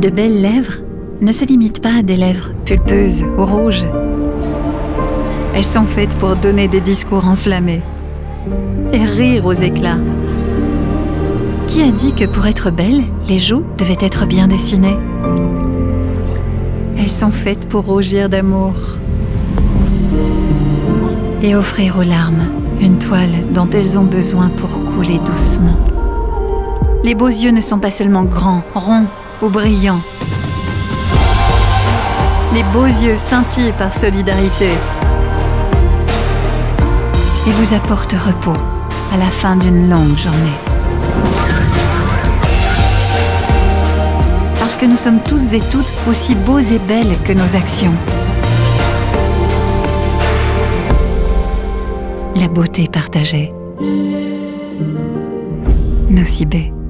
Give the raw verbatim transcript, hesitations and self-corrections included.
De belles lèvres ne se limitent pas à des lèvres pulpeuses ou rouges. Elles sont faites pour donner des discours enflammés et rire aux éclats. Qui a dit que pour être belle, les joues devaient être bien dessinées? Elles sont faites pour rougir d'amour et offrir aux larmes une toile dont elles ont besoin pour couler doucement. Les beaux yeux ne sont pas seulement grands, ronds ou brillants. Les beaux yeux scintillent par solidarité et vous apportent repos à la fin d'une longue journée. Parce que nous sommes tous et toutes aussi beaux et belles que nos actions. La beauté partagée. Nocibé.